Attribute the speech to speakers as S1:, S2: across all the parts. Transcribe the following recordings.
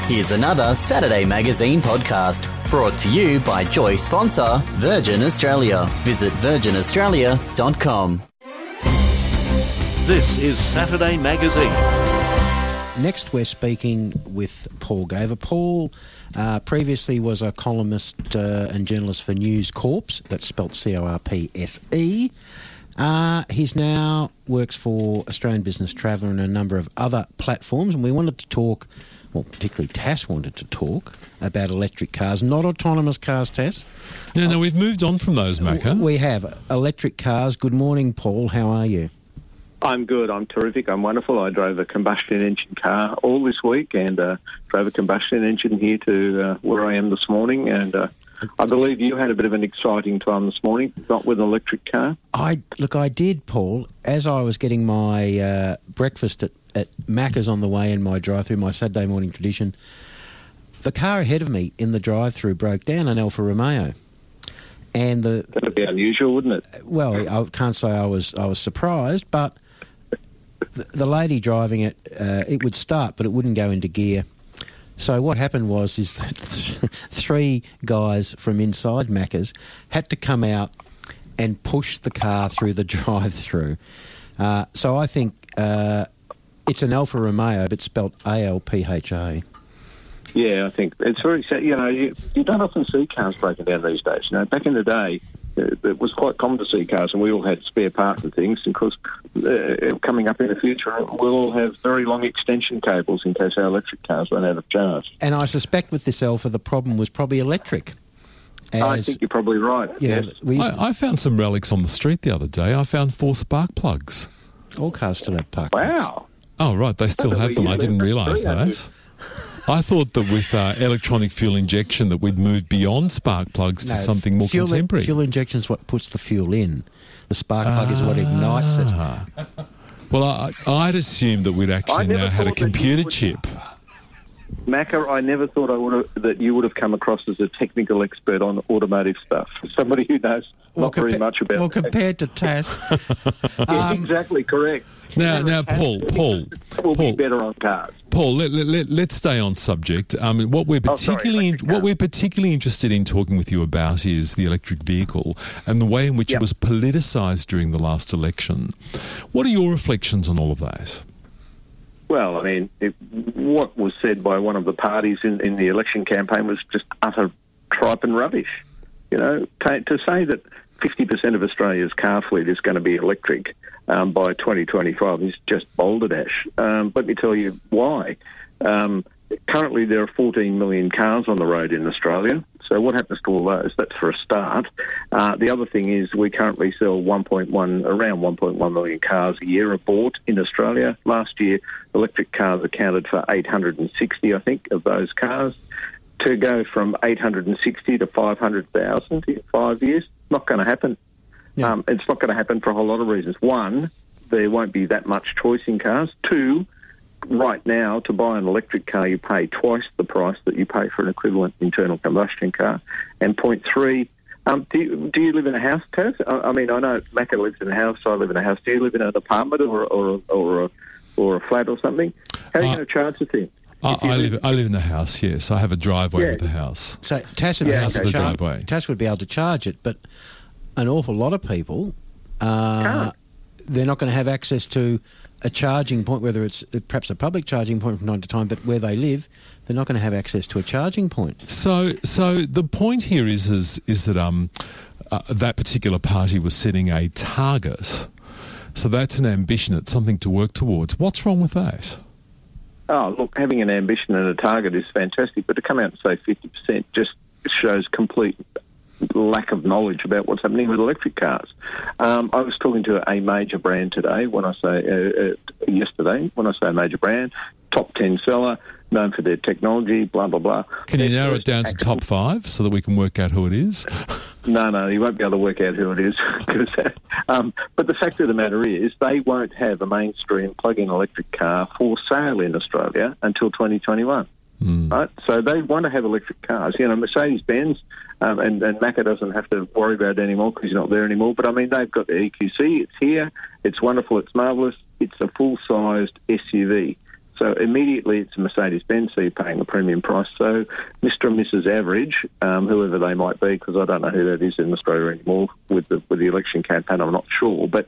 S1: Here's another Saturday Magazine podcast brought to you by Joy sponsor Virgin Australia. Visit virginaustralia.com.
S2: This is Saturday Magazine.
S3: Next, we're speaking with Paul Gaver. Paul previously was a columnist and journalist for News Corp, that's spelt C-O-R-P-S-E. He's now works for Australian Business Traveller and a number of other platforms, and we wanted to talk, well, particularly Tass wanted to talk about electric cars, not autonomous cars, Tass.
S4: No, we've moved on from those, Macca.
S3: We have. Electric cars. Good morning, Paul. How are you?
S5: I'm good. I'm terrific. I'm wonderful. I drove a combustion engine car all this week and drove a combustion engine here to where I am this morning. And I believe you had a bit of an exciting time this morning, not with an electric car.
S3: I did, Paul. As I was getting my breakfast at Macca's on the way in my drive-through, my Saturday morning tradition, the car ahead of me in the drive-through broke down, an Alfa Romeo. And
S5: that'd be unusual, wouldn't it?
S3: Well, I can't say I was surprised, but the lady driving it, it would start, but it wouldn't go into gear. So what happened was that three guys from inside Macca's had to come out and push the car through the drive-through. So I think it's an Alfa Romeo, but spelt A-L-P-H-A.
S5: Yeah, I think it's very sad. You know, you don't often see cars breaking down these days. You know, back in the day, it was quite common to see cars, and we all had spare parts and things. And of course, coming up in the future, we'll all have very long extension cables in case our electric cars run out of charge.
S3: And I suspect with this Alfa, the problem was probably electric.
S5: I think you're probably right.
S3: Yes.
S4: I found some relics on the street the other day. I found 4 spark plugs.
S3: All cars still have spark plugs.
S5: Wow.
S4: Oh, right, they still have them. I didn't realise that. I thought that with electronic fuel injection that we'd move beyond spark plugs to something more contemporary.
S3: Fuel injection is what puts the fuel in. The spark plug is what ignites it.
S4: Well, I'd assumed that we'd actually now had a computer chip.
S5: Macca, I never thought that you would have come across as a technical expert on automotive stuff. Somebody who knows very much about.
S3: Well, compared to Tass,
S5: exactly correct.
S4: Now, Paul,
S5: will be better on cars.
S4: Paul, let's stay on subject. What we're particularly interested in talking with you about is the electric vehicle and the way in which it was politicised during the last election. What are your reflections on all of that?
S5: Well, I mean, what was said by one of the parties in the election campaign was just utter tripe and rubbish. You know, to say that 50% of Australia's car fleet is going to be electric by 2025 is just balderdash. Let me tell you why. Currently, there are 14 million cars on the road in Australia. So what happens to all those? That's for a start. The other thing is we currently sell around 1.1 million cars a year are bought in Australia. Last year, electric cars accounted for 860, I think, of those cars. To go from 860 to 500,000 in 5 years, not going to happen. Yeah. It's not going to happen for a whole lot of reasons. One, there won't be that much choice in cars. Two, right now, to buy an electric car, you pay twice the price that you pay for an equivalent internal combustion car. And point three, do you live in a house, Taz? I mean, I know Macca lives in a house, I live in a house. Do you live in an apartment or a flat or something? How are you going to charge the thing?
S4: I live in the house, yes. I have a driveway with the house.
S3: So Tass would be able to charge it, but an awful lot of people, they're not going to have access to a charging point, whether it's perhaps a public charging point from time to time, but where they live, they're not going to have access to a charging point.
S4: So the point here is that that particular party was setting a target. So that's an ambition. It's something to work towards. What's wrong with that?
S5: Oh, look, having an ambition and a target is fantastic, but to come out and say 50% just shows complete lack of knowledge about what's happening with electric cars. I was talking to a major brand today. Yesterday, when I say a major brand, top 10 seller, known for their technology, blah, blah, blah.
S4: Can you narrow it down to top 5 so that we can work out who it is?
S5: No, you won't be able to work out who it is. But the fact of the matter is they won't have a mainstream plug-in electric car for sale in Australia until 2021. Right? So they want to have electric cars. You know, Mercedes-Benz and Macca doesn't have to worry about it anymore because he's not there anymore. But, I mean, they've got the EQC. It's here. It's wonderful. It's marvellous. It's a full-sized SUV. So immediately it's a Mercedes-Benz, so you're paying a premium price. So Mr. and Mrs. Average, whoever they might be, because I don't know who that is in Australia anymore with the election campaign, I'm not sure. But,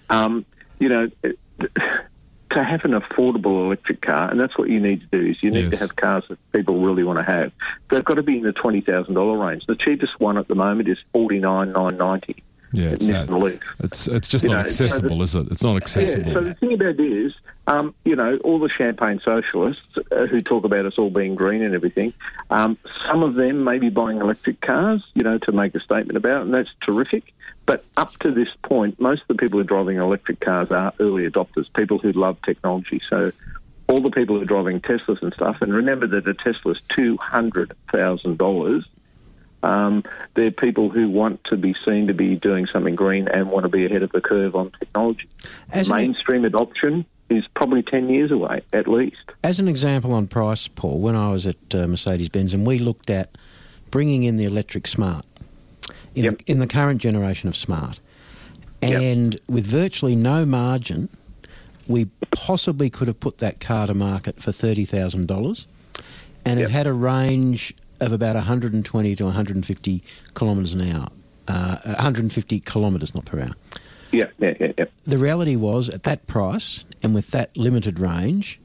S5: to have an affordable electric car, and that's what you need to do, is you need to have cars that people really want to have. They've got to be in the $20,000 range. The cheapest one at the moment is $49,990.
S4: Yeah, it's just not accessible, is it? It's not accessible.
S5: Yeah, so the thing about it is, all the champagne socialists who talk about us all being green and everything, some of them may be buying electric cars, to make a statement about, and that's terrific. But up to this point, most of the people who are driving electric cars are early adopters, people who love technology. So all the people who are driving Teslas and stuff, and remember that a Tesla is $200,000. They're people who want to be seen to be doing something green and want to be ahead of the curve on technology. Mainstream adoption is probably 10 years away, at least.
S3: As an example on price, Paul, when I was at Mercedes-Benz and we looked at bringing in the electric Smart in the current generation of Smart, and with virtually no margin, we possibly could have put that car to market for $30,000, and it had a range of about 120 to 150 kilometres an hour. 150 kilometres, not per hour.
S5: Yeah.
S3: The reality was, at that price and with that limited range,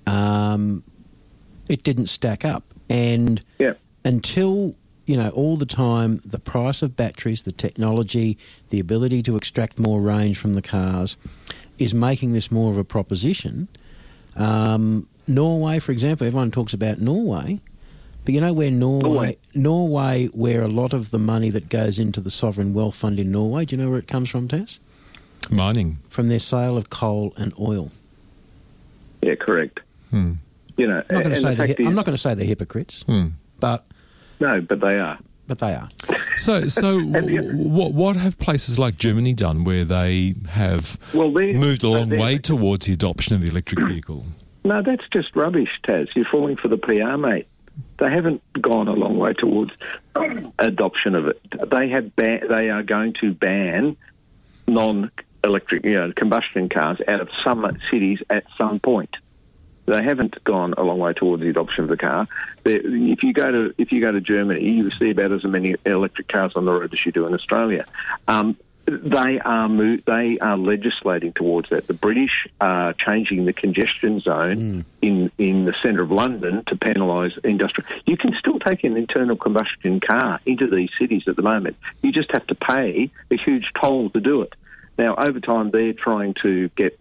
S3: it didn't stack up. And until, all the time, the price of batteries, the technology, the ability to extract more range from the cars is making this more of a proposition. Norway, for example, everyone talks about Norway. But you know where Norway, where a lot of the money that goes into the sovereign wealth fund in Norway, do you know where it comes from, Taz?
S4: Mining.
S3: From their sale of coal and oil.
S5: Yeah, correct.
S3: I'm not going to say they're hypocrites, but
S5: no, but they are.
S3: But they are.
S4: So what have places like Germany done where they have moved a long way towards the adoption of the electric vehicle?
S5: No, that's just rubbish, Taz. You're falling for the PR, mate. They haven't gone a long way towards adoption of it. They are going to ban non-electric, combustion cars out of some cities at some point. They haven't gone a long way towards the adoption of the car. If you go to Germany, you see about as many electric cars on the road as you do in Australia. They are legislating towards that. The British are changing the congestion zone in the centre of London to penalise industrial. You can still take an internal combustion car into these cities at the moment. You just have to pay a huge toll to do it. Now, over time, they're trying to get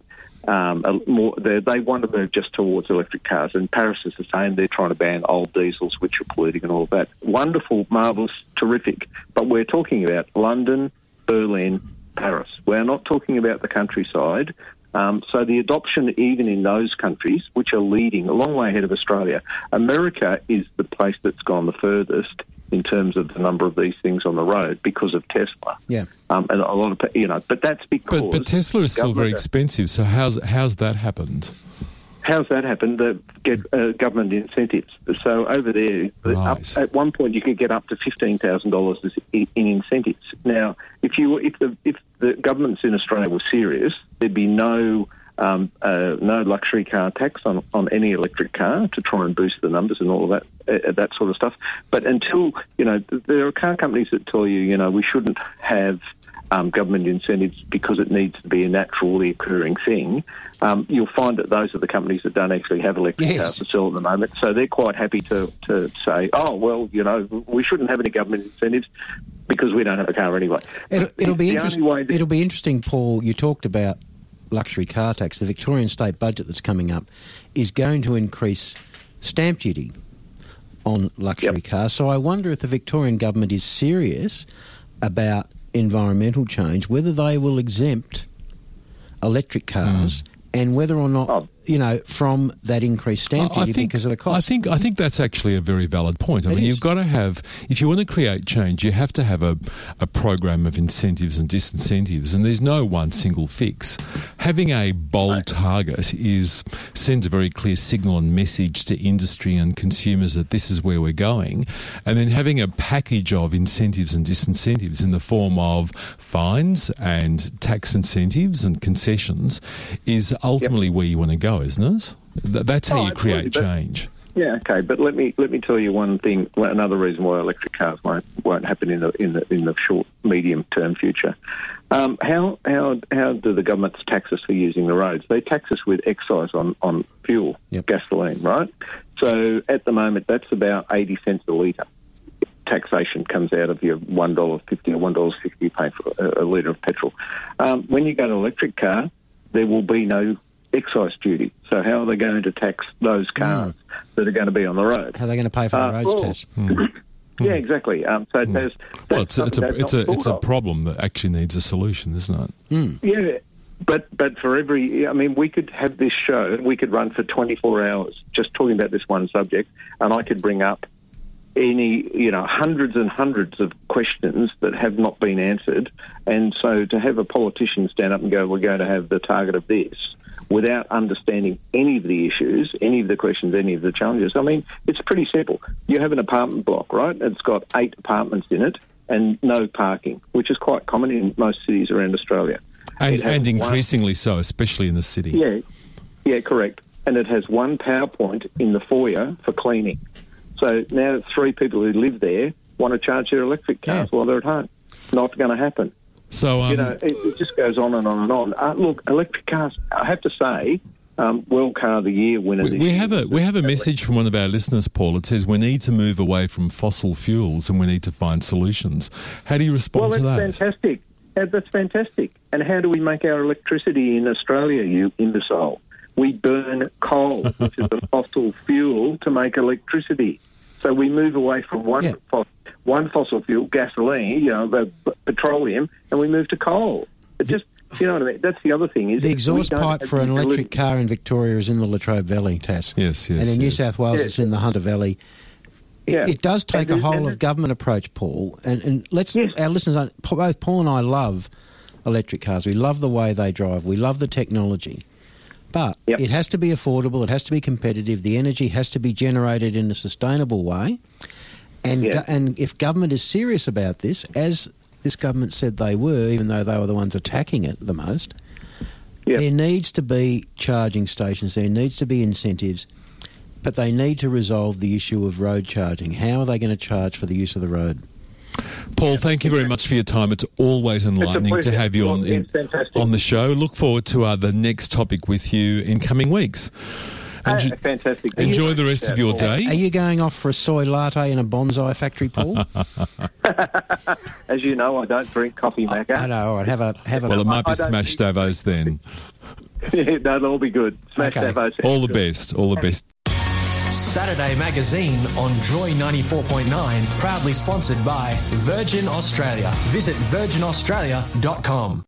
S5: they want to move just towards electric cars, and Paris is the same. They're trying to ban old diesels, which are polluting and all of that. Wonderful, marvellous, terrific. But we're talking about London, Berlin, Paris. We're not talking about the countryside. So the adoption even in those countries, which are leading a long way ahead of Australia, America is the place that's gone the furthest in terms of the number of these things on the road because of Tesla.
S3: Yeah.
S5: And a lot of, but that's because...
S4: But Tesla is still very expensive, so how's that happened?
S5: How's that happened? Get government incentives. So over there, at one point you could get up to $15,000 in incentives. Now, if the governments in Australia were serious, there'd be no luxury car tax on any electric car to try and boost the numbers and all of that sort of stuff. But until there are car companies that tell you we shouldn't have government incentives because it needs to be a naturally occurring thing. You'll find that those are the companies that don't actually have electric cars to sell at the moment. So they're quite happy to say, we shouldn't have any government incentives because we don't have a car anyway.
S3: It'll be interesting, Paul. You talked about luxury car tax. The Victorian state budget that's coming up is going to increase stamp duty on luxury cars. So I wonder if the Victorian government is serious about environmental change, whether they will exempt electric cars and whether or not, from that increased stamp duty because of the cost.
S4: I think that's actually a very valid point. I mean, you've got to have, if you want to create change, you have to have a program of incentives and disincentives, and there's no one single fix. Having a bold target sends a very clear signal and message to industry and consumers that this is where we're going, and then having a package of incentives and disincentives in the form of fines and tax incentives and concessions is ultimately where you want to go, isn't it? That's how you create
S5: absolutely,
S4: change.
S5: Yeah, okay, but let me tell you one thing. Another reason why electric cars won't happen in the short, medium term future. How do the governments tax us for using the roads? They tax us with excise on fuel, gasoline, right? So at the moment, that's about 80 cents a litre. Taxation comes out of your $1.50 or $1.60 you pay for a litre of petrol. When you get an electric car, there will be no excise duty. So how are they going to tax those cars that are going to be on the road?
S3: How are they going to pay for the roads test?
S5: Yeah, exactly. So there's
S4: it's a problem that actually needs a solution, isn't it?
S5: Yeah, but for every, I mean, we could have this show. We could run for 24 hours just talking about this one subject, and I could bring up hundreds and hundreds of questions that have not been answered. And so to have a politician stand up and go, we're going to have the target of this, without understanding any of the issues, any of the questions, any of the challenges. I mean, it's pretty simple. You have an apartment block, right? It's got 8 apartments in it and no parking, which is quite common in most cities around Australia.
S4: And increasingly so, especially in the city.
S5: Yeah, correct. And it has one power point in the foyer for cleaning. So now 3 people who live there want to charge their electric cars while they're at home. Not going to happen.
S4: So
S5: it just goes on and on and on. Look, electric cars, I have to say, World Car of the Year winner.
S4: We have a message from one of our listeners, Paul. It says we need to move away from fossil fuels and we need to find solutions. How do you respond to that?
S5: Well, that's fantastic. That's fantastic. And how do we make our electricity in Australia, you imbecile? We burn coal, which is a fossil fuel, to make electricity. So we move away from one fossil fuel, gasoline, the petroleum, and we move to coal. It just, you know what I mean? That's the other thing. Is
S3: the exhaust pipe for an electric car in Victoria is in the Latrobe Valley, Tass.
S4: Yes.
S3: And in New South Wales, it's in the Hunter Valley. It does take a whole of government approach, Paul. And our listeners, both Paul and I love electric cars. We love the way they drive. We love the technology. But it has to be affordable, it has to be competitive, the energy has to be generated in a sustainable way. And if government is serious about this, as this government said they were, even though they were the ones attacking it the most, there needs to be charging stations, there needs to be incentives, but they need to resolve the issue of road charging. How are they going to charge for the use of the road?
S4: Paul, thank you very much for your time. It's always enlightening to have you on the show. Look forward to the next topic with you in coming weeks.
S5: Fantastic.
S4: Enjoy the rest of your day.
S3: Are you going off for a soy latte in a bonsai factory, Paul?
S5: As you know, I don't drink coffee, Macca.
S3: I know. All right, have a.
S4: Well, it might be smashed Davos then.
S5: That'll all be good. Smash Davos.
S4: All the best. All the best.
S6: Saturday Magazine on Joy 94.9, proudly sponsored by Virgin Australia. Visit virginaustralia.com.